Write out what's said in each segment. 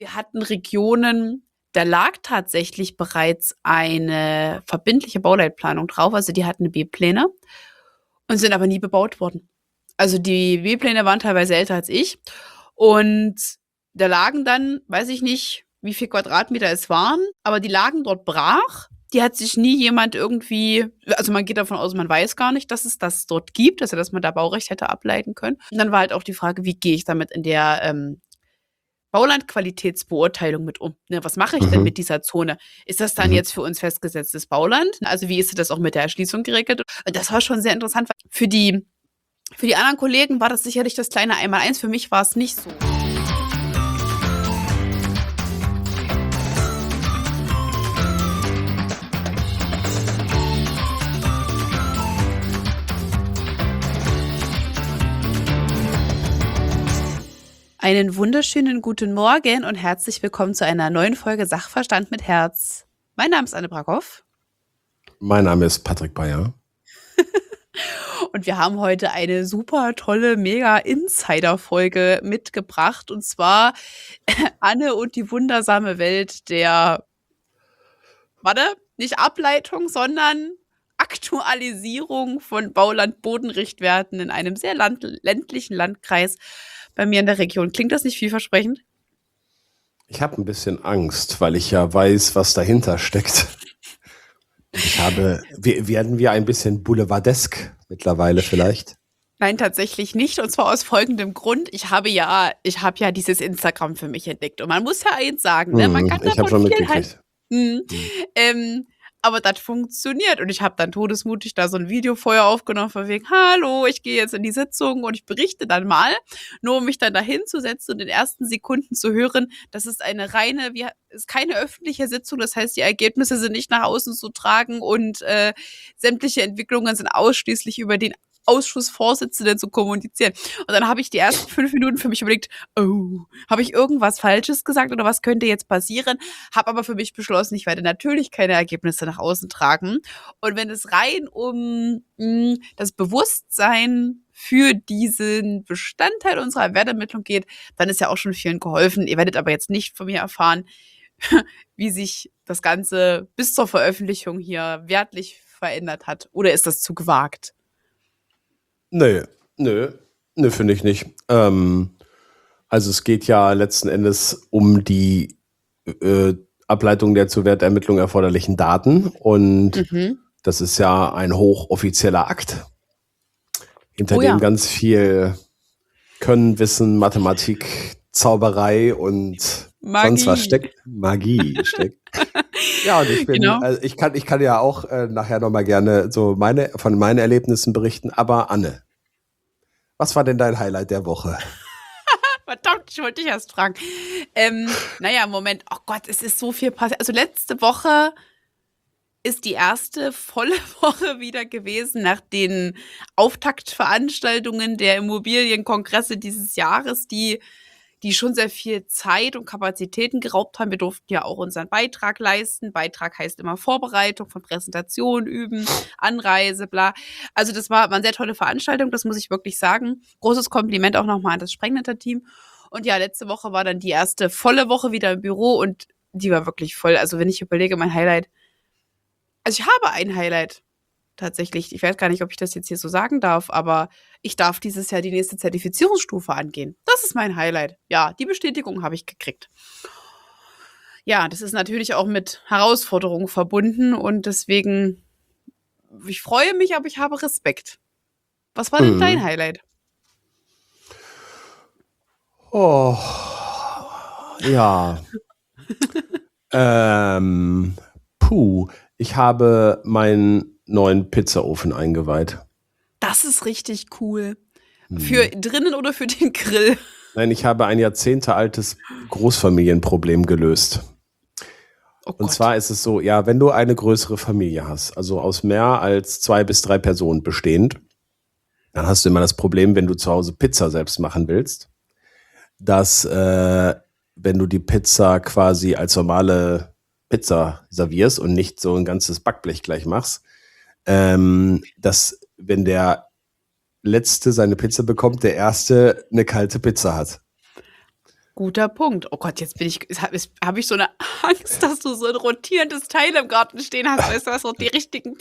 Wir hatten Regionen, da lag tatsächlich bereits eine verbindliche Bauleitplanung drauf. Also die hatten B-Pläne und sind aber nie bebaut worden. Also die B-Pläne waren teilweise älter als ich. Und da lagen dann, weiß ich nicht, wie viel Quadratmeter es waren, aber die lagen dort brach. Die hat sich nie jemand irgendwie, also man geht davon aus, man weiß gar nicht, dass es das dort gibt, also dass man da Baurecht hätte ableiten können. Und dann war halt auch die Frage, wie gehe ich damit in der Baulandqualitätsbeurteilung mit um? Ne, was mache ich denn mit dieser Zone? Ist das dann jetzt für uns festgesetztes Bauland? Also wie ist das auch mit der Erschließung geregelt? Und das war schon sehr interessant. Für die anderen Kollegen war das sicherlich das kleine Einmaleins. Für mich war es nicht so. Einen wunderschönen guten Morgen und herzlich willkommen zu einer neuen Folge Sachverstand mit Herz. Mein Name ist Anne Brackhoff. Mein Name ist Patrick Bayer. Und wir haben heute eine super tolle, mega Insider-Folge mitgebracht. Und zwar Anne und die wundersame Welt der, nicht Ableitung, sondern Aktualisierung von Bauland-Bodenrichtwerten in einem sehr ländlichen Landkreis bei mir in der Region. Klingt das nicht vielversprechend? Ich habe ein bisschen Angst, weil ich ja weiß, was dahinter steckt. Werden wir ein bisschen boulevardesk mittlerweile vielleicht? Nein, tatsächlich nicht. Und zwar aus folgendem Grund. Ich habe ja dieses Instagram für mich entdeckt. Und man muss ja eins sagen, ne? Man kann davon viel halten. Aber das funktioniert. Und ich habe dann todesmutig da so ein Video vorher aufgenommen, von wegen, hallo, ich gehe jetzt in die Sitzung und ich berichte dann mal, nur um mich dann da hinzusetzen und in den ersten Sekunden zu hören, das ist ist keine öffentliche Sitzung, das heißt, die Ergebnisse sind nicht nach außen zu tragen und sämtliche Entwicklungen sind ausschließlich über den Ausschussvorsitzenden zu kommunizieren. Und dann habe ich die ersten 5 Minuten für mich überlegt, habe ich irgendwas Falsches gesagt oder was könnte jetzt passieren? Habe aber für mich beschlossen, ich werde natürlich keine Ergebnisse nach außen tragen. Und wenn es rein um das Bewusstsein für diesen Bestandteil unserer Wertermittlung geht, dann ist ja auch schon vielen geholfen. Ihr werdet aber jetzt nicht von mir erfahren, wie sich das Ganze bis zur Veröffentlichung hier wertlich verändert hat. Oder ist das zu gewagt? Nö, finde ich nicht. Also es geht ja letzten Endes um die Ableitung der zur Wertermittlung erforderlichen Daten und das ist ja ein hochoffizieller Akt, hinter dem ganz viel Können, Wissen, Mathematik, Zauberei und sonst was steckt. Magie steckt. Ja, und ich kann ja auch nachher nochmal gerne so von meinen Erlebnissen berichten, aber Anne, was war denn dein Highlight der Woche? Verdammt, ich wollte dich erst fragen. Moment, oh Gott, es ist so viel passiert. Also letzte Woche ist die erste volle Woche wieder gewesen nach den Auftaktveranstaltungen der Immobilienkongresse dieses Jahres, die schon sehr viel Zeit und Kapazitäten geraubt haben. Wir durften ja auch unseren Beitrag leisten. Beitrag heißt immer Vorbereitung von Präsentation üben, Anreise, bla. Also das war eine sehr tolle Veranstaltung, das muss ich wirklich sagen. Großes Kompliment auch nochmal an das Sprengnetter-Team. Und ja, letzte Woche war dann die erste volle Woche wieder im Büro und die war wirklich voll. Also wenn ich überlege, mein Highlight. Also ich habe ein Highlight. Tatsächlich. Ich weiß gar nicht, ob ich das jetzt hier so sagen darf, aber ich darf dieses Jahr die nächste Zertifizierungsstufe angehen. Das ist mein Highlight. Ja, die Bestätigung habe ich gekriegt. Ja, das ist natürlich auch mit Herausforderungen verbunden und deswegen, ich freue mich, aber ich habe Respekt. Was war denn dein Highlight? Oh, ja. Ich habe meinen neuen Pizzaofen eingeweiht. Das ist richtig cool. Für drinnen oder für den Grill? Nein, ich habe ein jahrzehntealtes Großfamilienproblem gelöst. Oh Und zwar ist es so, ja, wenn du eine größere Familie hast, also aus mehr als 2 bis 3 Personen bestehend, dann hast du immer das Problem, wenn du zu Hause Pizza selbst machen willst, dass wenn du die Pizza quasi als normale Pizza servierst und nicht so ein ganzes Backblech gleich machst, dass wenn der Letzte seine Pizza bekommt, der Erste eine kalte Pizza hat. Guter Punkt. Oh Gott, jetzt habe ich so eine Angst, dass du so ein rotierendes Teil im Garten stehen hast. Weißt du, was noch die richtigen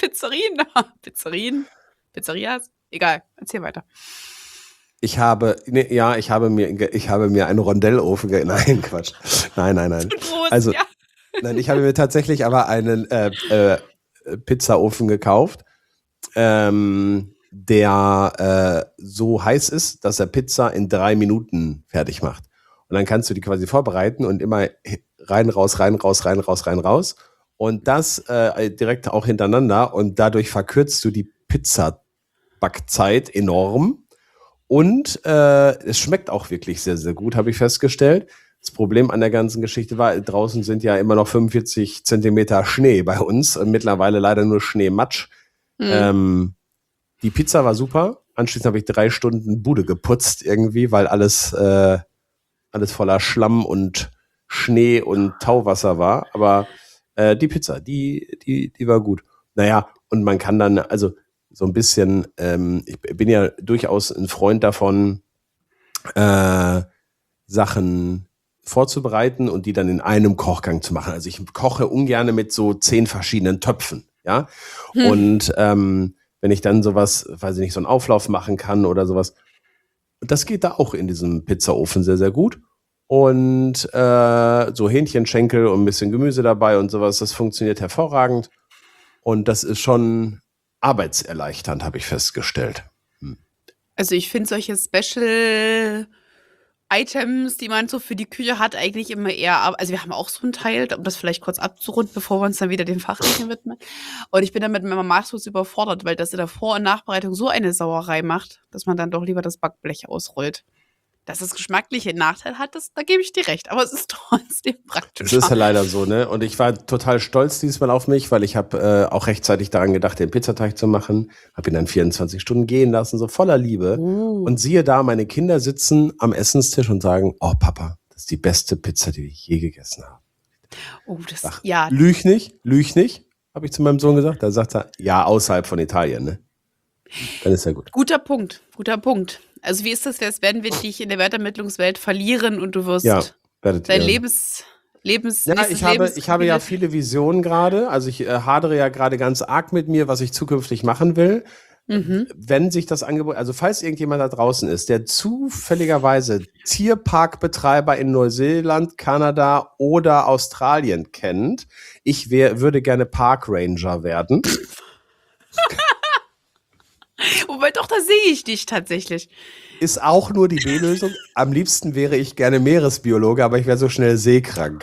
Pizzerias? Egal, erzähl weiter. Ich habe mir einen Rondellofen, nein, Quatsch. Nein. Groß, Also, ja. nein, ich habe mir tatsächlich aber einen Pizzaofen gekauft, der so heiß ist, dass er Pizza in 3 Minuten fertig macht. Und dann kannst du die quasi vorbereiten und immer rein, raus. Und das direkt auch hintereinander. Und dadurch verkürzt du die Pizza-Backzeit enorm. Und es schmeckt auch wirklich sehr, sehr gut, habe ich festgestellt. Das Problem an der ganzen Geschichte war, draußen sind ja immer noch 45 Zentimeter Schnee bei uns und mittlerweile leider nur Schneematsch. Die Pizza war super. Anschließend habe ich 3 Stunden Bude geputzt irgendwie, weil alles voller Schlamm und Schnee und Tauwasser war. Aber die Pizza, die war gut. Naja, und man kann dann, also so ein bisschen, ich bin ja durchaus ein Freund davon, Sachen vorzubereiten und die dann in einem Kochgang zu machen. Also ich koche ungern mit so 10 verschiedenen Töpfen, ja. Und wenn ich dann sowas, weiß ich nicht, so einen Auflauf machen kann oder sowas, das geht da auch in diesem Pizzaofen sehr, sehr gut. Und so Hähnchenschenkel und ein bisschen Gemüse dabei und sowas, das funktioniert hervorragend. Und das ist schon arbeitserleichternd, habe ich festgestellt. Also ich finde solche Special-Items, die man so für die Küche hat, eigentlich immer eher, also wir haben auch so ein Teil, um das vielleicht kurz abzurunden, bevor wir uns dann wieder dem Fachlichen widmen. Und ich bin dann mit meinem maßlos überfordert, weil das in der Vor- und Nachbereitung so eine Sauerei macht, dass man dann doch lieber das Backblech ausrollt. Dass es geschmackliche Nachteil hat, da gebe ich dir recht. Aber es ist trotzdem praktisch. Das ist ja leider so, ne? Und ich war total stolz diesmal auf mich, weil ich habe auch rechtzeitig daran gedacht, den Pizzateig zu machen. Habe ihn dann 24 Stunden gehen lassen, so voller Liebe. Und siehe da, meine Kinder sitzen am Essenstisch und sagen, oh Papa, das ist die beste Pizza, die ich je gegessen habe. Oh, das, Ach, ja. Lüg nicht, habe ich zu meinem Sohn gesagt. Da sagt er, ja, außerhalb von Italien, ne? Dann ist ja gut. Guter Punkt. Also wie ist das, werden wir dich in der Wertermittlungswelt verlieren und du wirst dein Lebens Ja, ich habe ja viele Visionen gerade. Also ich hadere ja gerade ganz arg mit mir, was ich zukünftig machen will. Wenn sich das Angebot, also falls irgendjemand da draußen ist, der zufälligerweise Tierparkbetreiber in Neuseeland, Kanada oder Australien kennt, ich würde gerne Parkranger werden. Wobei doch, da sehe ich dich tatsächlich. Ist auch nur die B-Lösung. Am liebsten wäre ich gerne Meeresbiologe, aber ich wäre so schnell seekrank.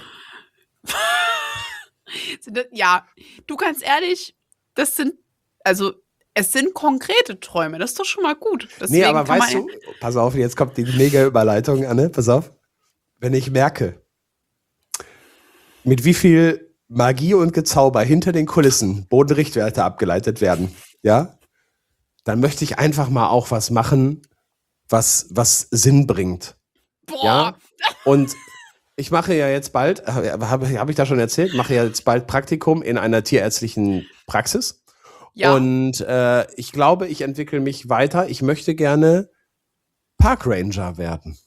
Ja, du, ganz ehrlich, es sind konkrete Träume, das ist doch schon mal gut. Deswegen aber weißt du, pass auf, jetzt kommt die mega Überleitung, Anne, pass auf. Wenn ich merke, mit wie viel Magie und Gezauber hinter den Kulissen Bodenrichtwerte abgeleitet werden, ja, dann möchte ich einfach mal auch was machen, was Sinn bringt. Boah. Ja? Und ich mache ja jetzt bald, hab ich da schon erzählt, mache ja jetzt bald Praktikum in einer tierärztlichen Praxis. Ja. Und ich glaube, ich entwickle mich weiter. Ich möchte gerne Parkranger werden.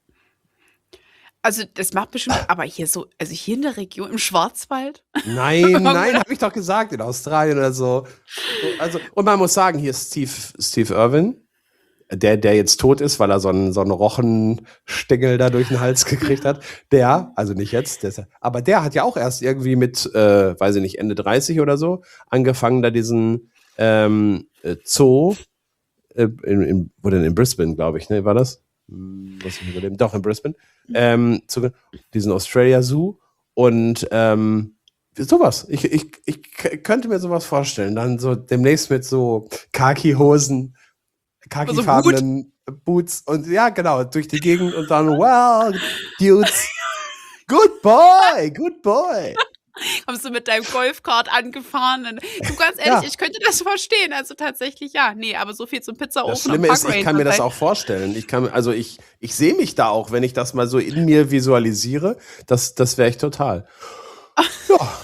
Also das macht bestimmt, aber hier so, also hier in der Region im Schwarzwald? Nein, habe ich doch gesagt, in Australien oder so. Also, und man muss sagen, hier ist Steve Irwin, der jetzt tot ist, weil er so einen Rochenstängel da durch den Hals gekriegt hat. Also nicht jetzt, aber der hat ja auch erst irgendwie mit, weiß ich nicht, Ende 30 oder so, angefangen, da diesen Zoo, wo denn in Brisbane, glaube ich, ne, war das? Doch, in Brisbane. Diesen Australia Zoo. Und sowas. Ich könnte mir sowas vorstellen. Dann so demnächst mit so Khaki-Hosen, khakifarbenen Boots und ja, genau, durch die Gegend und dann, well, dudes, good boy. Kommst du mit deinem Golfkart angefahren? Du, ganz ehrlich, ich könnte das verstehen. Also tatsächlich, ja. Nee, aber so viel zum Pizzaofen. Das Schlimme ist, ich kann mir das auch vorstellen. Ich sehe mich da auch, wenn ich das mal so in mir visualisiere. Das wäre ich total. Ja.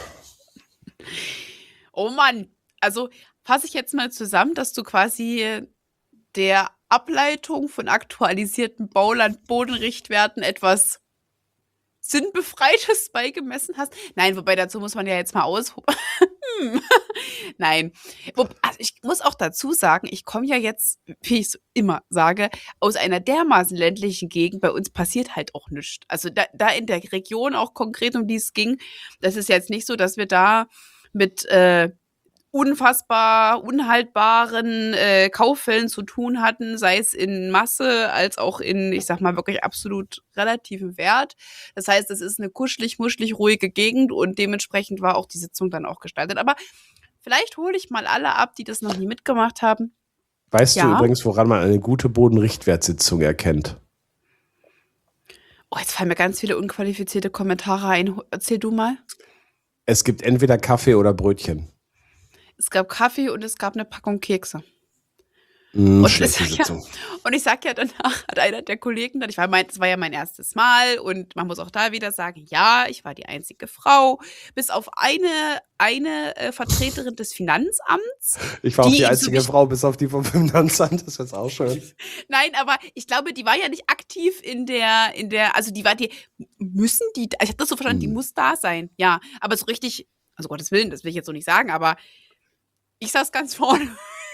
Oh Mann. Also fasse ich jetzt mal zusammen, dass du quasi der Ableitung von aktualisierten Bauland-Bodenrichtwerten etwas Sinnbefreites beigemessen hast. Nein, wobei dazu muss man ja jetzt mal Nein. Also ich muss auch dazu sagen, ich komme ja jetzt, wie ich es immer sage, aus einer dermaßen ländlichen Gegend. Bei uns passiert halt auch nichts. Also da in der Region auch konkret, um die es ging, das ist jetzt nicht so, dass wir da mit unfassbar unhaltbaren Kauffällen zu tun hatten, sei es in Masse als auch in, ich sag mal, wirklich absolut relativem Wert. Das heißt, es ist eine kuschelig, muschelig, ruhige Gegend und dementsprechend war auch die Sitzung dann auch gestaltet. Aber vielleicht hole ich mal alle ab, die das noch nie mitgemacht haben. Weißt du übrigens, woran man eine gute Bodenrichtwertsitzung erkennt? Oh, jetzt fallen mir ganz viele unqualifizierte Kommentare ein. Erzähl du mal. Es gibt entweder Kaffee oder Brötchen. Es gab Kaffee und es gab eine Packung Kekse. Schlechte Sitzung. Und ich sag ja danach, hat einer der Kollegen dann, das war ja mein erstes Mal und man muss auch da wieder sagen, ja, ich war die einzige Frau, bis auf eine Vertreterin des Finanzamts. Ich war auch die einzige Frau, bis auf die vom Finanzamt, das ist jetzt auch schön. Nein, aber ich glaube, die war ja nicht aktiv in der, also ich habe das so verstanden, die muss da sein, ja, aber so richtig, also Gottes Willen, das will ich jetzt so nicht sagen, aber ich saß ganz vorne.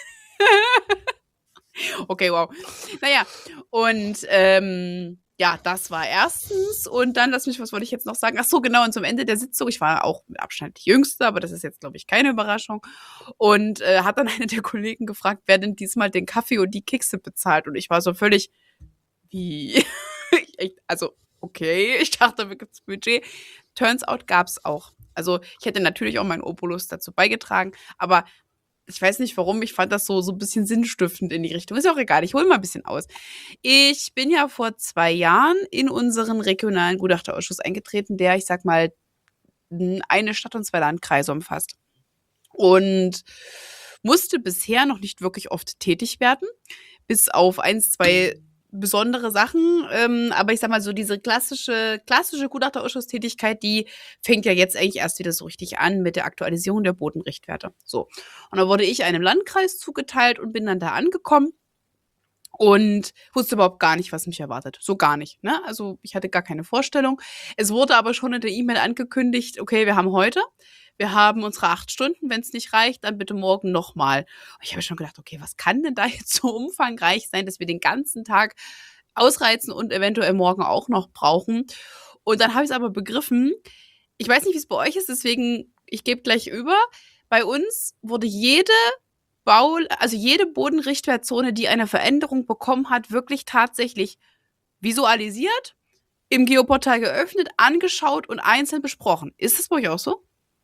Okay, wow. Naja, und ja, das war erstens. Und dann, was wollte ich jetzt noch sagen? Ach so, genau, und zum Ende der Sitzung, ich war auch mit Abstand die Jüngste, aber das ist jetzt, glaube ich, keine Überraschung. Und hat dann eine der Kollegen gefragt, wer denn diesmal den Kaffee und die Kekse bezahlt. Und ich war so völlig, wie? Also, okay, ich dachte, da gibt's Budget. Turns out gab's auch. Also, ich hätte natürlich auch meinen Obolus dazu beigetragen, aber ich weiß nicht warum, ich fand das so ein bisschen sinnstiftend in die Richtung. Ist ja auch egal, ich hole mal ein bisschen aus. Ich bin ja vor 2 Jahren in unseren regionalen Gutachterausschuss eingetreten, der, ich sag mal, eine Stadt und 2 Landkreise umfasst. Und musste bisher noch nicht wirklich oft tätig werden, bis auf 1, 2 besondere Sachen, aber ich sag mal so, diese klassische Gutachterausschuss-Tätigkeit, die fängt ja jetzt eigentlich erst wieder so richtig an mit der Aktualisierung der Bodenrichtwerte. So. Und da wurde ich einem Landkreis zugeteilt und bin dann da angekommen und wusste überhaupt gar nicht, was mich erwartet. So gar nicht, ne? Also ich hatte gar keine Vorstellung. Es wurde aber schon in der E-Mail angekündigt, okay, wir haben unsere 8 Stunden, wenn es nicht reicht, dann bitte morgen nochmal. Ich habe schon gedacht, okay, was kann denn da jetzt so umfangreich sein, dass wir den ganzen Tag ausreizen und eventuell morgen auch noch brauchen. Und dann habe ich es aber begriffen. Ich weiß nicht, wie es bei euch ist, deswegen, ich gebe gleich über. Bei uns wurde jede Bodenrichtwertzone, die eine Veränderung bekommen hat, wirklich tatsächlich visualisiert, im Geoportal geöffnet, angeschaut und einzeln besprochen. Ist das bei euch auch so?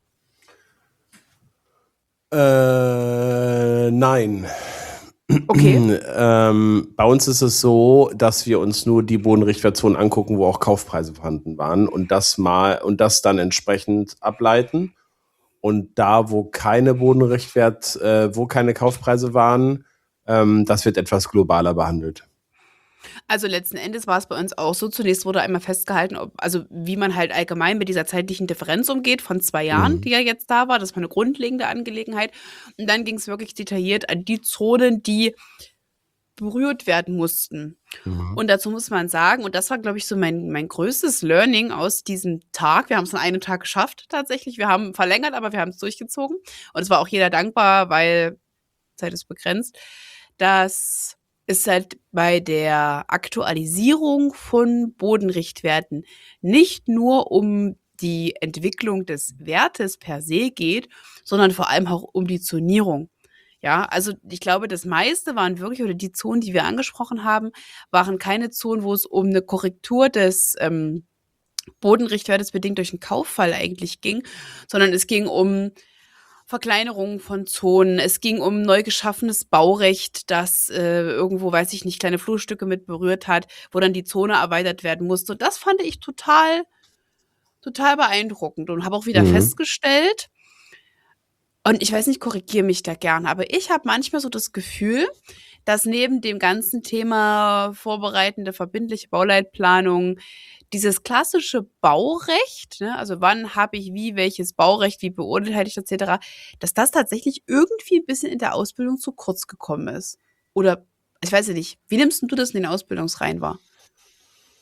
Nein. Okay. Bei uns ist es so, dass wir uns nur die Bodenrichtwertzonen angucken, wo auch Kaufpreise vorhanden waren und das dann entsprechend ableiten. Und da, wo keine wo keine Kaufpreise waren, das wird etwas globaler behandelt. Also letzten Endes war es bei uns auch so. Zunächst wurde einmal festgehalten, wie man halt allgemein mit dieser zeitlichen Differenz umgeht von 2 Jahren, die ja jetzt da war. Das war eine grundlegende Angelegenheit. Und dann ging es wirklich detailliert an die Zonen, die berührt werden mussten. Und dazu muss man sagen, und das war, glaube ich, so mein größtes Learning aus diesem Tag. Wir haben es an einem Tag geschafft tatsächlich. Wir haben verlängert, aber wir haben es durchgezogen. Und es war auch jeder dankbar, weil Zeit ist begrenzt, dass es halt bei der Aktualisierung von Bodenrichtwerten nicht nur um die Entwicklung des Wertes per se geht, sondern vor allem auch um die Zonierung. Ja, also ich glaube, das meiste waren wirklich, oder die Zonen, die wir angesprochen haben, waren keine Zonen, wo es um eine Korrektur des Bodenrichtwertes bedingt durch einen Kauffall eigentlich ging, sondern es ging um Verkleinerung von Zonen. Es ging um neu geschaffenes Baurecht, das irgendwo, weiß ich nicht, kleine Flurstücke mit berührt hat, wo dann die Zone erweitert werden musste. Und das fand ich total beeindruckend und habe auch wieder festgestellt, und ich weiß nicht, korrigiere mich da gern, aber ich habe manchmal so das Gefühl, dass neben dem ganzen Thema vorbereitende, verbindliche Bauleitplanung dieses klassische Baurecht, ne, also wann habe ich welches Baurecht, wie beurteile ich etc., dass das tatsächlich irgendwie ein bisschen in der Ausbildung zu kurz gekommen ist. Oder, ich weiß ja nicht, wie nimmst du das in den Ausbildungsreihen wahr?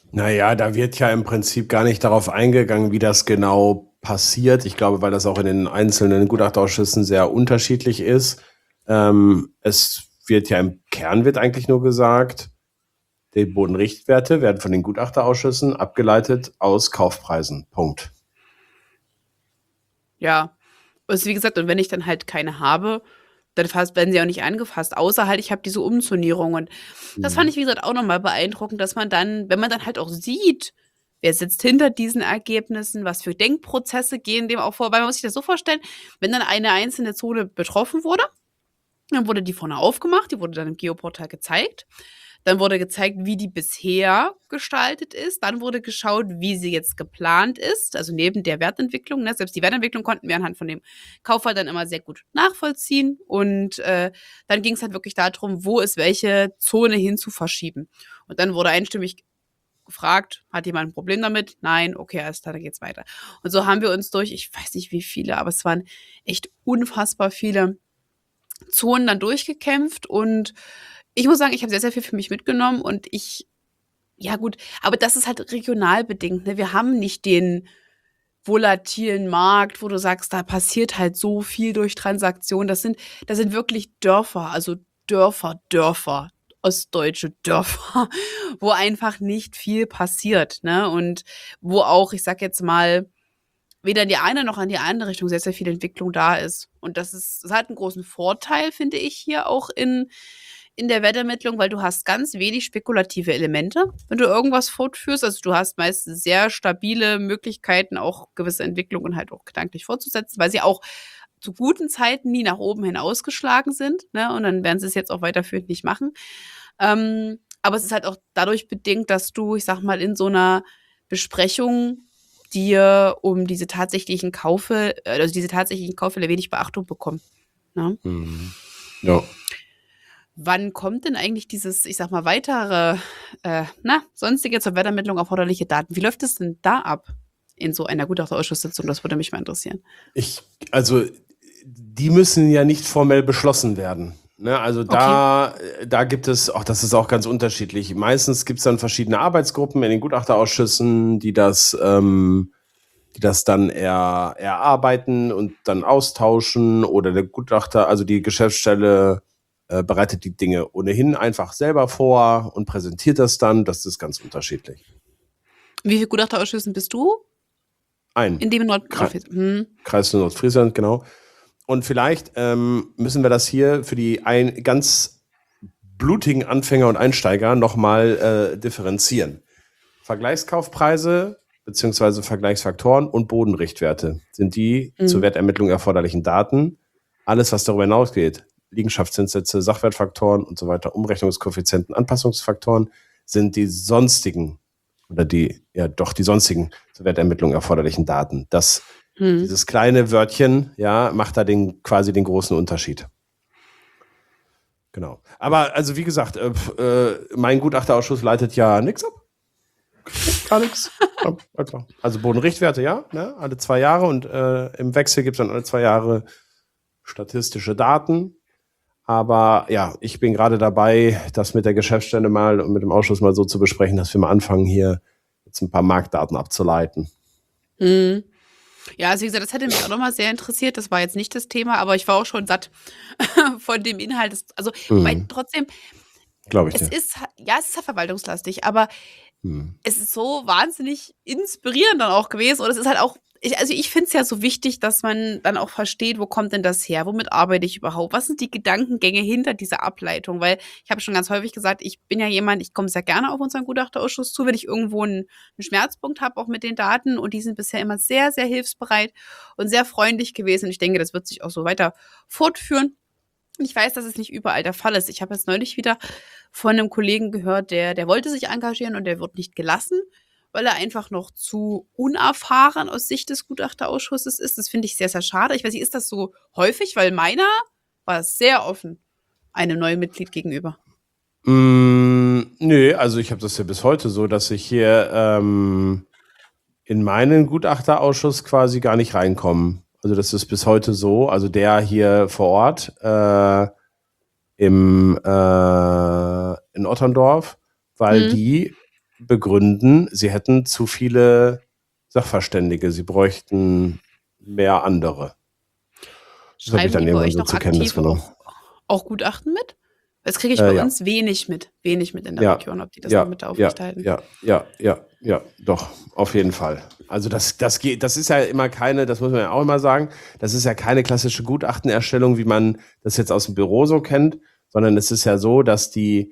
Naja, da wird ja im Prinzip gar nicht darauf eingegangen, wie das genau passiert. Ich glaube, weil das auch in den einzelnen Gutachterausschüssen sehr unterschiedlich ist. Es wird ja im Kern wird eigentlich nur gesagt, die Bodenrichtwerte werden von den Gutachterausschüssen abgeleitet aus Kaufpreisen. Punkt. Ja, also wie gesagt, und wenn ich dann halt keine habe, dann werden sie auch nicht angefasst, außer halt, ich habe diese Umzonierung. Und das fand ich, wie gesagt, auch nochmal beeindruckend, dass man dann, wenn man dann halt auch sieht, wer sitzt hinter diesen Ergebnissen, was für Denkprozesse gehen dem auch vor. Weil man muss sich das so vorstellen, wenn dann eine einzelne Zone betroffen wurde, dann wurde die vorne aufgemacht, die wurde dann im Geoportal gezeigt. Dann wurde gezeigt, wie die bisher gestaltet ist. Dann wurde geschaut, wie sie jetzt geplant ist, also neben der Wertentwicklung. Ne? Selbst die Wertentwicklung konnten wir anhand von dem Kaufvertrag dann immer sehr gut nachvollziehen. Und dann ging es halt wirklich darum, wo ist welche Zone hin zu verschieben. Und dann wurde einstimmig gefragt, hat jemand ein Problem damit? Nein, okay, alles klar, dann geht's weiter. Und so haben wir uns durch, ich weiß nicht wie viele, aber es waren echt unfassbar viele Zonen dann durchgekämpft und ich muss sagen, ich habe sehr, sehr viel für mich mitgenommen und ja gut, aber das ist halt regional bedingt. Ne? Wir haben nicht den volatilen Markt, wo du sagst, da passiert halt so viel durch Transaktionen. Das sind wirklich Dörfer, also Dörfer, ostdeutsche Dörfer, wo einfach nicht viel passiert. Ne? Und wo auch, ich sag jetzt mal, weder in die eine noch in die andere Richtung sehr, sehr viel Entwicklung da ist. Und das hat einen großen Vorteil, finde ich, hier auch in der Wertermittlung, weil du hast ganz wenig spekulative Elemente, wenn du irgendwas fortführst. Also du hast meistens sehr stabile Möglichkeiten, auch gewisse Entwicklungen halt auch gedanklich fortzusetzen, weil sie auch zu guten Zeiten nie nach oben hin ausgeschlagen sind. Ne? Und dann werden sie es jetzt auch weiterführend nicht machen. Aber es ist halt auch dadurch bedingt, dass du, ich sag mal, in so einer Besprechung dir um diese tatsächlichen Kaufälle wenig Beachtung bekommen. Ne? Ja. Wann kommt denn eigentlich dieses, ich sag mal, weitere, sonstige zur Wertermittlung erforderliche Daten? Wie läuft es denn da ab in so einer Gutachterausschusssitzung? Das würde mich mal interessieren. Also, die müssen ja nicht formell beschlossen werden. Ne? Also da gibt es, auch das ist auch ganz unterschiedlich. Meistens gibt es dann verschiedene Arbeitsgruppen in den Gutachterausschüssen, die das dann erarbeiten und dann austauschen, oder der Gutachter, also die Geschäftsstelle bereitet die Dinge ohnehin einfach selber vor und präsentiert das dann. Das ist ganz unterschiedlich. Wie viele Gutachterausschüssen bist du? Ein. In dem Kreis Nordfriesland, genau. Und vielleicht müssen wir das hier für die ganz blutigen Anfänger und Einsteiger nochmal differenzieren. Vergleichskaufpreise bzw. Vergleichsfaktoren und Bodenrichtwerte sind die zur Wertermittlung erforderlichen Daten. Alles, was darüber hinausgeht, Liegenschaftszinssätze, Sachwertfaktoren und so weiter, Umrechnungskoeffizienten, Anpassungsfaktoren, sind die sonstigen die sonstigen zur Wertermittlung erforderlichen Daten. Dieses kleine Wörtchen, macht da quasi den großen Unterschied. Genau. Aber also wie gesagt, mein Gutachterausschuss leitet ja nichts ab. Gar nichts. Also Bodenrichtwerte, ne? Alle 2 Jahre, und im Wechsel gibt es dann alle 2 Jahre statistische Daten. Aber ja, ich bin gerade dabei, das mit der Geschäftsstelle mal und mit dem Ausschuss mal so zu besprechen, dass wir mal anfangen, hier jetzt ein paar Marktdaten abzuleiten. Ja, also wie gesagt, das hätte mich auch nochmal sehr interessiert. Das war jetzt nicht das Thema, aber ich war auch schon satt von dem Inhalt. Weil trotzdem, glaube ich es ist ja verwaltungslastig, aber es ist so wahnsinnig inspirierend dann auch gewesen. Und es ist halt auch, ich finde es ja so wichtig, dass man dann auch versteht, wo kommt denn das her? Womit arbeite ich überhaupt? Was sind die Gedankengänge hinter dieser Ableitung? Weil ich habe schon ganz häufig gesagt, ich bin ja jemand, ich komme sehr gerne auf unseren Gutachterausschuss zu, wenn ich irgendwo einen Schmerzpunkt habe, auch mit den Daten. Und die sind bisher immer sehr, sehr hilfsbereit und sehr freundlich gewesen. Und ich denke, das wird sich auch so weiter fortführen. Ich weiß, dass es nicht überall der Fall ist. Ich habe jetzt neulich wieder von einem Kollegen gehört, der wollte sich engagieren und der wird nicht gelassen, weil er einfach noch zu unerfahren aus Sicht des Gutachterausschusses ist. Das finde ich sehr, sehr schade. Ich weiß nicht, ist das so häufig? Weil meiner war sehr offen einem neuen Mitglied gegenüber. Nö, also ich habe das ja bis heute so, dass ich hier in meinen Gutachterausschuss quasi gar nicht reinkomme. Also das ist bis heute so. Also der hier vor Ort in Otterndorf, weil die begründen, sie hätten zu viele Sachverständige, sie bräuchten mehr andere. Das habe ich dann irgendwann so zur Kenntnis genommen. Auch Gutachten mit? Das kriege ich bei uns wenig mit in der Region, ob die das noch mit aufrechterhalten. Ja, doch, auf jeden Fall. Also das ist ja immer keine, das muss man ja auch immer sagen, das ist ja keine klassische Gutachtenerstellung, wie man das jetzt aus dem Büro so kennt, sondern es ist ja so, dass die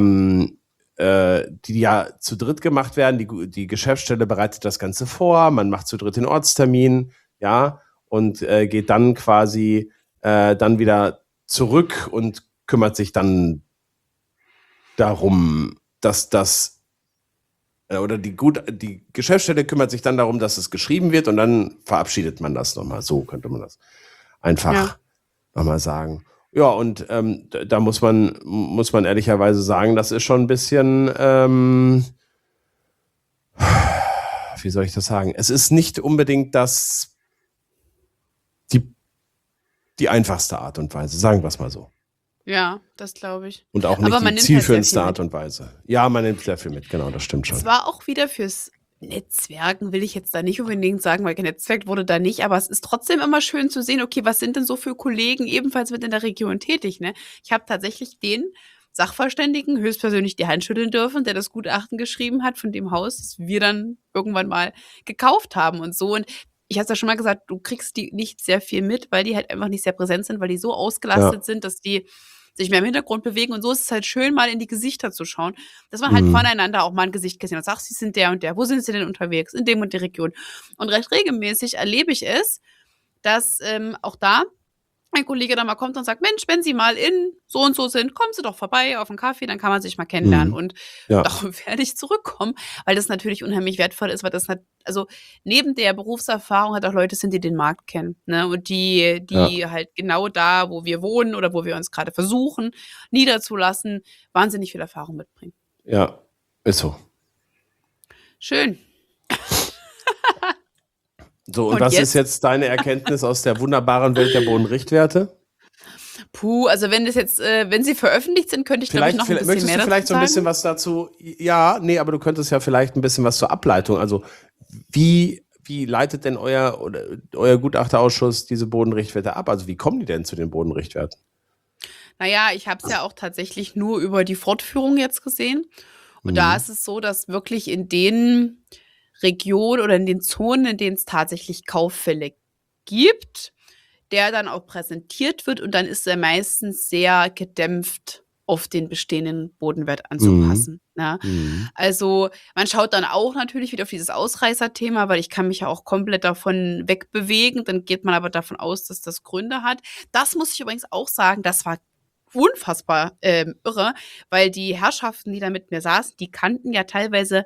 ja zu dritt gemacht werden, die Geschäftsstelle bereitet das Ganze vor, man macht zu dritt den Ortstermin, ja, und geht dann quasi dann wieder zurück und kümmert sich dann darum, dass das oder die Geschäftsstelle kümmert sich dann darum, dass es geschrieben wird und dann verabschiedet man das nochmal. So könnte man das einfach nochmal sagen. Ja, und da muss man ehrlicherweise sagen, das ist schon ein bisschen, wie soll ich das sagen? Es ist nicht unbedingt die einfachste Art und Weise, sagen wir es mal so. Ja, das glaube ich. Und auch nicht die zielführendste Art und Weise. Ja, man nimmt sehr viel mit, genau, das stimmt schon. Es war auch wieder fürs Netzwerken, will ich jetzt da nicht unbedingt sagen, weil genetzwerkt wurde da nicht, aber es ist trotzdem immer schön zu sehen, okay, was sind denn so für Kollegen ebenfalls mit in der Region tätig, ne? Ich habe tatsächlich den Sachverständigen höchstpersönlich die Hand schütteln dürfen, der das Gutachten geschrieben hat von dem Haus, das wir dann irgendwann mal gekauft haben und so. Und ich hatte ja schon mal gesagt, du kriegst die nicht sehr viel mit, weil die halt einfach nicht sehr präsent sind, weil die so ausgelastet sind, dass die sich mehr im Hintergrund bewegen. Und so ist es halt schön, mal in die Gesichter zu schauen, dass man halt voneinander auch mal ein Gesicht gesehen hat. Sagt, sie sind der und der. Wo sind sie denn unterwegs? In dem und der Region. Und recht regelmäßig erlebe ich es, dass auch da ein Kollege dann mal kommt und sagt, Mensch, wenn Sie mal in so und so sind, kommen Sie doch vorbei auf einen Kaffee, dann kann man sich mal kennenlernen. Und darum werde ich zurückkommen, weil das natürlich unheimlich wertvoll ist, weil das also neben der Berufserfahrung halt auch Leute sind, die den Markt kennen, ne? Und die halt genau da, wo wir wohnen oder wo wir uns gerade versuchen, niederzulassen, wahnsinnig viel Erfahrung mitbringen. Ja, ist so. Schön. So, und was ist jetzt deine Erkenntnis aus der wunderbaren Welt der Bodenrichtwerte? Also wenn das jetzt, wenn sie veröffentlicht sind, könnte ich glaube ich noch ein bisschen möchtest mehr du vielleicht dazu so ein bisschen was dazu? Ja, nee, aber du könntest ja vielleicht ein bisschen was zur Ableitung. Also wie leitet denn euer Gutachterausschuss diese Bodenrichtwerte ab? Also wie kommen die denn zu den Bodenrichtwerten? Naja, ich habe es ja auch tatsächlich nur über die Fortführung jetzt gesehen. Und da ist es so, dass wirklich in den Regionen oder in den Zonen, in denen es tatsächlich Kauffälle gibt, der dann auch präsentiert wird und dann ist er meistens sehr gedämpft auf den bestehenden Bodenwert anzupassen. Ne? Also man schaut dann auch natürlich wieder auf dieses Ausreißerthema, weil ich kann mich ja auch komplett davon wegbewegen. Dann geht man aber davon aus, dass das Gründe hat. Das muss ich übrigens auch sagen, das war unfassbar irre, weil die Herrschaften, die da mit mir saßen, die kannten ja teilweise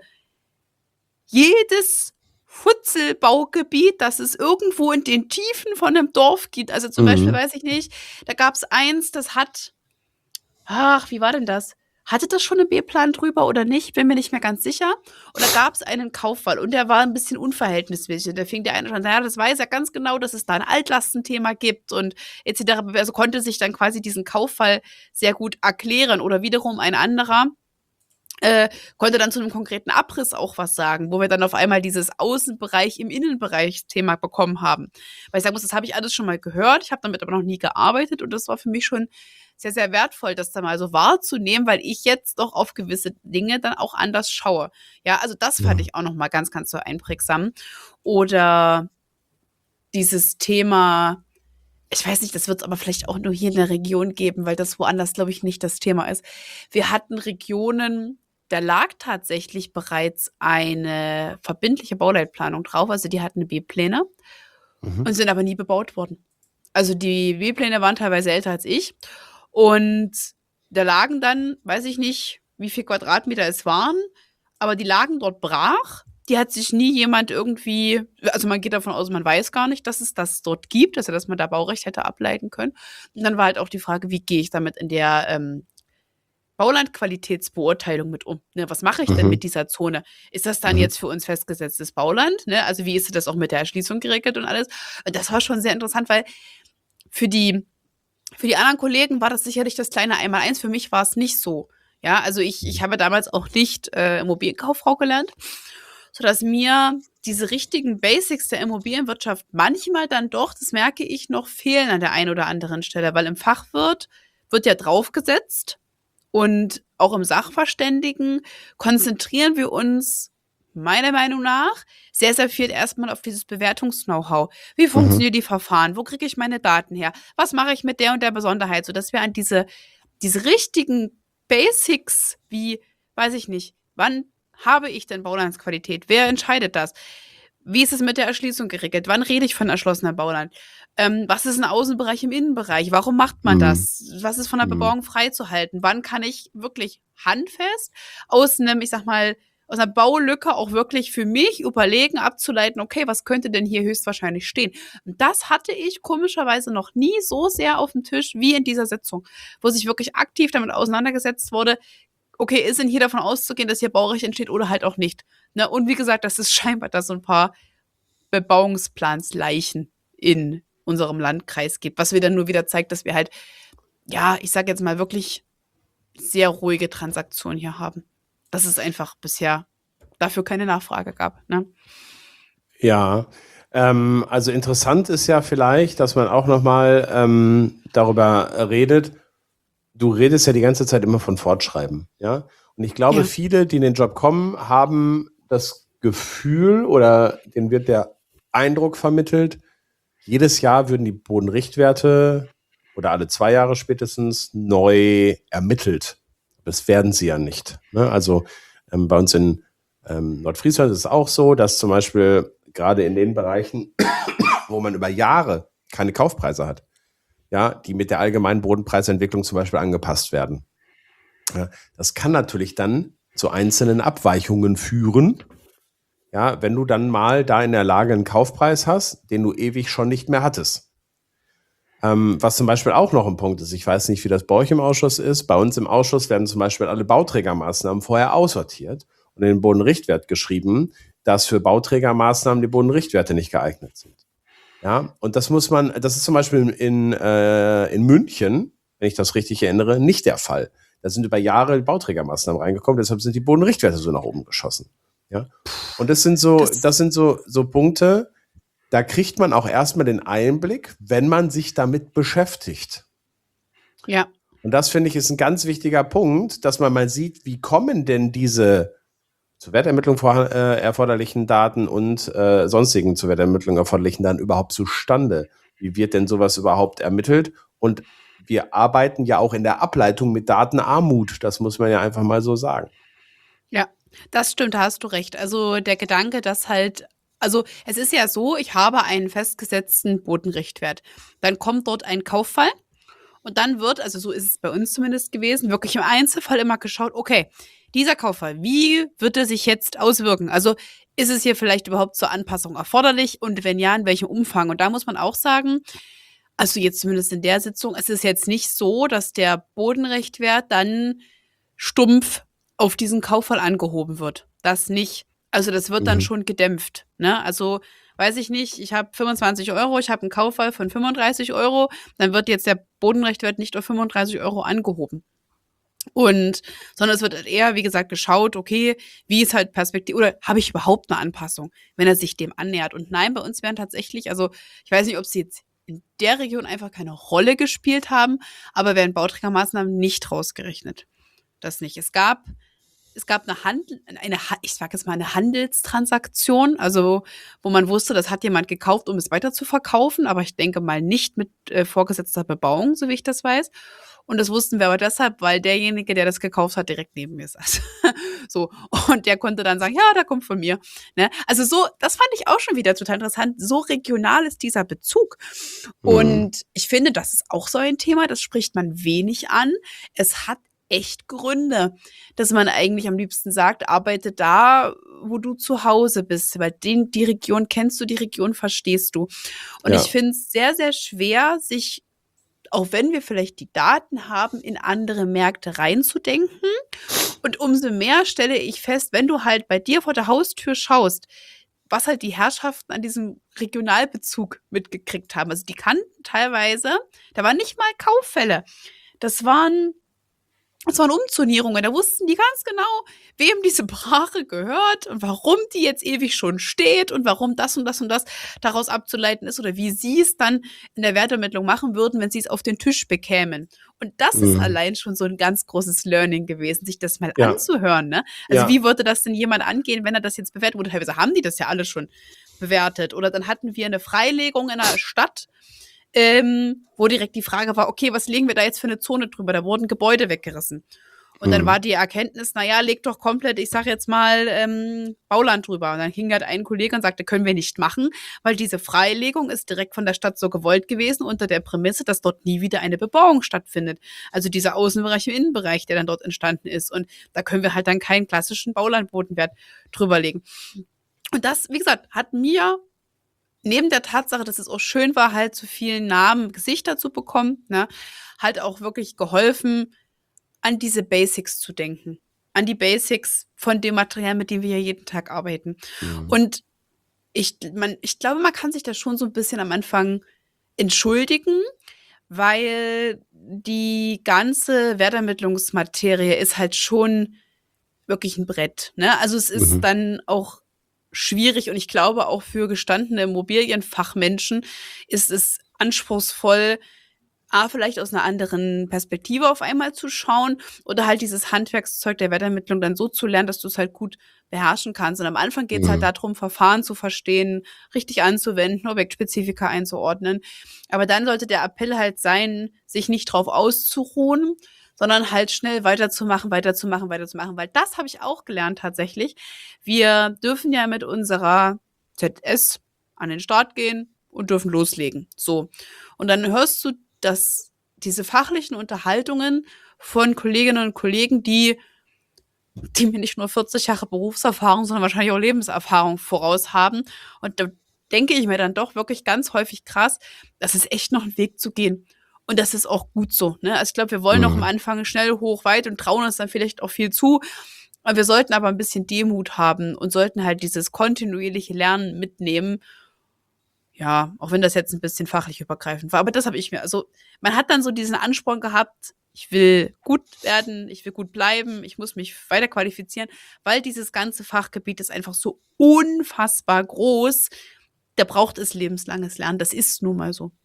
jedes Futzelbaugebiet, das es irgendwo in den Tiefen von einem Dorf gibt. Also zum Beispiel, weiß ich nicht, da gab es eins, das hat, wie war denn das? Hatte das schon einen B-Plan drüber oder nicht? Bin mir nicht mehr ganz sicher. Und da gab es einen Kaufwall und der war ein bisschen unverhältnismäßig. Und da fing der eine schon, naja, das weiß er ganz genau, dass es da ein Altlastenthema gibt und etc. Also konnte sich dann quasi diesen Kauffall sehr gut erklären. Oder wiederum ein anderer konnte dann zu einem konkreten Abriss auch was sagen, wo wir dann auf einmal dieses Außenbereich im Innenbereich-Thema bekommen haben. Weil ich sagen muss, das habe ich alles schon mal gehört, ich habe damit aber noch nie gearbeitet und das war für mich schon sehr, sehr wertvoll, das dann mal so wahrzunehmen, weil ich jetzt doch auf gewisse Dinge dann auch anders schaue. Ja, also das fand ich auch noch mal ganz, ganz so einprägsam. Oder dieses Thema, ich weiß nicht, das wird es aber vielleicht auch nur hier in der Region geben, weil das woanders, glaube ich, nicht das Thema ist. Wir hatten Regionen, da lag tatsächlich bereits eine verbindliche Bauleitplanung drauf. Also die hatten B-Pläne und sind aber nie bebaut worden. Also die B-Pläne waren teilweise älter als ich. Und da lagen dann, weiß ich nicht, wie viel Quadratmeter es waren, aber die lagen dort brach. Die hat sich nie jemand irgendwie, also man geht davon aus, man weiß gar nicht, dass es das dort gibt, also dass man da Baurecht hätte ableiten können. Und dann war halt auch die Frage, wie gehe ich damit in der Baulandqualitätsbeurteilung mit um? Ne, was mache ich denn mit dieser Zone? Ist das dann jetzt für uns festgesetztes Bauland? Ne? Also wie ist das auch mit der Erschließung geregelt und alles? Und das war schon sehr interessant, weil für die anderen Kollegen war das sicherlich das kleine Einmaleins. Für mich war es nicht so. Ja, also ich habe damals auch nicht Immobilienkauffrau gelernt, sodass mir diese richtigen Basics der Immobilienwirtschaft manchmal dann doch, das merke ich, noch fehlen an der einen oder anderen Stelle, weil im Fachwirt wird ja draufgesetzt und auch im Sachverständigen konzentrieren wir uns meiner Meinung nach sehr, sehr viel erstmal auf dieses Bewertungs-Know-how. Wie funktionieren die Verfahren? Wo kriege ich meine Daten her? Was mache ich mit der und der Besonderheit? Sodass wir an diese richtigen Basics wie, weiß ich nicht, wann habe ich denn Baulandsqualität? Wer entscheidet das? Wie ist es mit der Erschließung geregelt? Wann rede ich von erschlossener Bauland? Was ist ein Außenbereich im Innenbereich? Warum macht man das? Was ist von der Bebauung freizuhalten? Wann kann ich wirklich handfest aus einem, ich sag mal, aus einer Baulücke auch wirklich für mich überlegen, abzuleiten, okay, was könnte denn hier höchstwahrscheinlich stehen? Und das hatte ich komischerweise noch nie so sehr auf dem Tisch wie in dieser Sitzung, wo sich wirklich aktiv damit auseinandergesetzt wurde, okay, ist denn hier davon auszugehen, dass hier Baurecht entsteht oder halt auch nicht? Ne? Und wie gesagt, das ist scheinbar, dass so ein paar Bebauungsplansleichen in unserem Landkreis gibt, was wieder nur wieder zeigt, dass wir halt, ja, ich sag jetzt mal wirklich sehr ruhige Transaktionen hier haben. Dass es einfach bisher dafür keine Nachfrage gab. Ne? Ja, also interessant ist ja vielleicht, dass man auch nochmal darüber redet. Du redest ja die ganze Zeit immer von Fortschreiben, ja? Und ich glaube, viele, die in den Job kommen, haben das Gefühl oder denen wird der Eindruck vermittelt, jedes Jahr würden die Bodenrichtwerte oder alle 2 Jahre spätestens neu ermittelt. Das werden sie ja nicht. Ne? Also bei uns in Nordfriesland ist es auch so, dass zum Beispiel gerade in den Bereichen, wo man über Jahre keine Kaufpreise hat, ja, die mit der allgemeinen Bodenpreisentwicklung zum Beispiel angepasst werden. Ja, das kann natürlich dann zu einzelnen Abweichungen führen, ja, wenn du dann mal da in der Lage einen Kaufpreis hast, den du ewig schon nicht mehr hattest. Was zum Beispiel auch noch ein Punkt ist, ich weiß nicht, wie das bei euch im Ausschuss ist, bei uns im Ausschuss werden zum Beispiel alle Bauträgermaßnahmen vorher aussortiert und in den Bodenrichtwert geschrieben, dass für Bauträgermaßnahmen die Bodenrichtwerte nicht geeignet sind. Ja, und das ist zum Beispiel in München, wenn ich das richtig erinnere, nicht der Fall. Da sind über Jahre Bauträgermaßnahmen reingekommen, deshalb sind die Bodenrichtwerte so nach oben geschossen. Ja, und das sind so Punkte, da kriegt man auch erstmal den Einblick, wenn man sich damit beschäftigt. Ja. Und das, finde ich, ist ein ganz wichtiger Punkt, dass man mal sieht, wie kommen denn diese zur Wertermittlung erforderlichen Daten und sonstigen zur Wertermittlung erforderlichen Daten überhaupt zustande? Wie wird denn sowas überhaupt ermittelt? Und wir arbeiten ja auch in der Ableitung mit Datenarmut. Das muss man ja einfach mal so sagen. Ja, das stimmt, da hast du recht. Also der Gedanke, dass halt, also es ist ja so, ich habe einen festgesetzten Bodenrichtwert. Dann kommt dort ein Kauffall und dann wird, also so ist es bei uns zumindest gewesen, wirklich im Einzelfall immer geschaut, okay, dieser Kauffall, wie wird er sich jetzt auswirken? Also ist es hier vielleicht überhaupt zur Anpassung erforderlich und wenn ja, in welchem Umfang? Und da muss man auch sagen, also jetzt zumindest in der Sitzung, es ist jetzt nicht so, dass der Bodenrichtwert dann stumpf auf diesen Kauffall angehoben wird. Das nicht. Also das wird dann schon gedämpft. Ne? Also weiß ich nicht, ich habe 25 €, ich habe einen Kauffall von 35 €, dann wird jetzt der Bodenrichtwert nicht auf 35 € angehoben. Sondern es wird eher, wie gesagt, geschaut, okay, wie ist halt Perspektive, oder habe ich überhaupt eine Anpassung, wenn er sich dem annähert? Und nein, bei uns werden tatsächlich, also ich weiß nicht, ob sie jetzt in der Region einfach keine Rolle gespielt haben, aber werden Bauträgermaßnahmen nicht rausgerechnet. Das nicht. Es gab ich sag jetzt mal eine Handelstransaktion, also wo man wusste, das hat jemand gekauft, um es weiter zu verkaufen, aber ich denke mal nicht mit vorgesetzter Bebauung, so wie ich das weiß. Und das wussten wir aber deshalb, weil derjenige, der das gekauft hat, direkt neben mir saß. So. Und der konnte dann sagen, ja, der kommt von mir. Ne? Also so, das fand ich auch schon wieder total interessant. So regional ist dieser Bezug. Und ich finde, das ist auch so ein Thema, das spricht man wenig an. Es hat echt Gründe, dass man eigentlich am liebsten sagt, arbeite da, wo du zu Hause bist, weil die Region kennst du, die Region verstehst du. Und ich finde es sehr, sehr schwer, sich, auch wenn wir vielleicht die Daten haben, in andere Märkte reinzudenken. Und umso mehr stelle ich fest, wenn du halt bei dir vor der Haustür schaust, was halt die Herrschaften an diesem Regionalbezug mitgekriegt haben. Also die kannten teilweise, da waren nicht mal Kauffälle. Das waren Es waren Umzonierungen, da wussten die ganz genau, wem diese Brache gehört und warum die jetzt ewig schon steht und warum das und das und das daraus abzuleiten ist oder wie sie es dann in der Wertermittlung machen würden, wenn sie es auf den Tisch bekämen. Und das ist allein schon so ein ganz großes Learning gewesen, sich das mal anzuhören. Ne? Also wie würde das denn jemand angehen, wenn er das jetzt bewertet? Oder teilweise haben die das ja alle schon bewertet. Oder dann hatten wir eine Freilegung in einer Stadt, wo direkt die Frage war, okay, was legen wir da jetzt für eine Zone drüber? Da wurden Gebäude weggerissen. Und dann war die Erkenntnis, naja, leg doch komplett, ich sag jetzt mal, Bauland drüber. Und dann hing halt ein Kollege und sagte, können wir nicht machen, weil diese Freilegung ist direkt von der Stadt so gewollt gewesen, unter der Prämisse, dass dort nie wieder eine Bebauung stattfindet. Also dieser Außenbereich im Innenbereich, der dann dort entstanden ist. Und da können wir halt dann keinen klassischen Baulandbodenwert drüberlegen. Und das, wie gesagt, hat mir neben der Tatsache, dass es auch schön war, halt zu vielen Namen, Gesichter zu bekommen, ne, halt auch wirklich geholfen, an diese Basics zu denken. An die Basics von dem Material, mit dem wir ja jeden Tag arbeiten. Und ich glaube, man kann sich da schon so ein bisschen am Anfang entschuldigen, weil die ganze Wertermittlungsmaterie ist halt schon wirklich ein Brett. Ne? Also es ist dann auch schwierig und ich glaube auch für gestandene Immobilienfachmenschen ist es anspruchsvoll, vielleicht aus einer anderen Perspektive auf einmal zu schauen oder halt dieses Handwerkszeug der Wertermittlung dann so zu lernen, dass du es halt gut beherrschen kannst. Und am Anfang geht es halt darum, Verfahren zu verstehen, richtig anzuwenden, Objektspezifika einzuordnen. Aber dann sollte der Appell halt sein, sich nicht drauf auszuruhen, sondern halt schnell weiterzumachen, weil das habe ich auch gelernt tatsächlich. Wir dürfen ja mit unserer ZS an den Start gehen und dürfen loslegen. So. Und dann hörst du, dass diese fachlichen Unterhaltungen von Kolleginnen und Kollegen, die mir nicht nur 40 Jahre Berufserfahrung, sondern wahrscheinlich auch Lebenserfahrung voraus haben. Und da denke ich mir dann doch wirklich ganz häufig krass, das ist echt noch ein Weg zu gehen. Und das ist auch gut so. Ne? Also ich glaube, wir wollen noch am Anfang schnell, hoch, weit und trauen uns dann vielleicht auch viel zu. Und wir sollten aber ein bisschen Demut haben und sollten halt dieses kontinuierliche Lernen mitnehmen. Ja, auch wenn das jetzt ein bisschen fachlich übergreifend war. Aber das habe ich mir, also man hat dann so diesen Ansporn gehabt, ich will gut werden, ich will gut bleiben, ich muss mich weiter qualifizieren, weil dieses ganze Fachgebiet ist einfach so unfassbar groß. Da braucht es lebenslanges Lernen. Das ist nun mal so.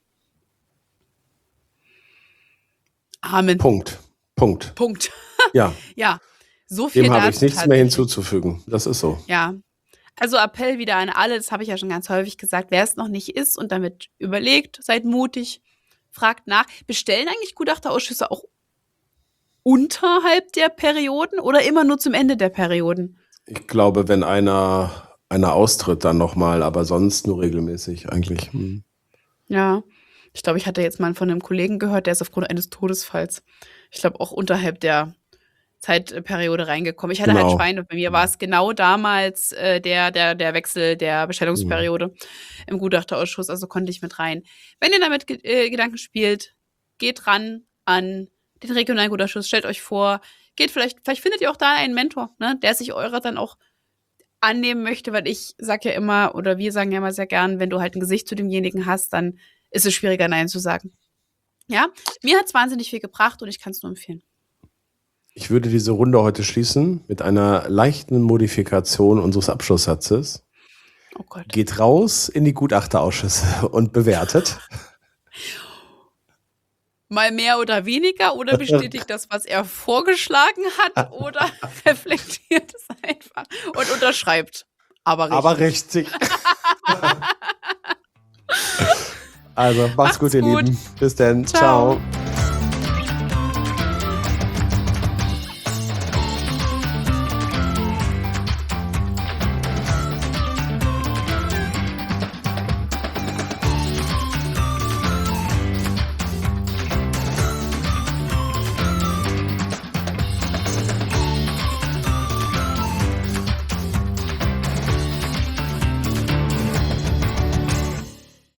Amen. Punkt. Ja. Ja, so viel dazu. Dem habe ich nichts mehr hinzuzufügen. Das ist so. Ja. Also Appell wieder an alle, das habe ich ja schon ganz häufig gesagt, wer es noch nicht ist und damit überlegt, seid mutig, fragt nach. Bestellen eigentlich Gutachterausschüsse auch unterhalb der Perioden oder immer nur zum Ende der Perioden? Ich glaube, wenn einer austritt, dann nochmal, aber sonst nur regelmäßig eigentlich. Ja, ich glaube, ich hatte jetzt mal von einem Kollegen gehört, der ist aufgrund eines Todesfalls, ich glaube, auch unterhalb der Zeitperiode reingekommen. Ich hatte halt Schweine. Bei mir war es genau damals der Wechsel der Bestellungsperiode im Gutachterausschuss, also konnte ich mit rein. Wenn ihr damit Gedanken spielt, geht ran an den regionalen Gutachterausschuss, stellt euch vor, geht vielleicht findet ihr auch da einen Mentor, ne, der sich eurer dann auch annehmen möchte, weil ich sage ja immer, oder wir sagen ja immer sehr gern, wenn du halt ein Gesicht zu demjenigen hast, dann ist es schwieriger, Nein zu sagen. Ja, mir hat es wahnsinnig viel gebracht und ich kann es nur empfehlen. Ich würde diese Runde heute schließen mit einer leichten Modifikation unseres Abschlusssatzes. Oh Gott. Geht raus in die Gutachterausschüsse und bewertet. Mal mehr oder weniger oder bestätigt das, was er vorgeschlagen hat oder reflektiert es einfach und unterschreibt. Aber richtig. Also, macht's gut, ihr Lieben. Bis dann. Ciao.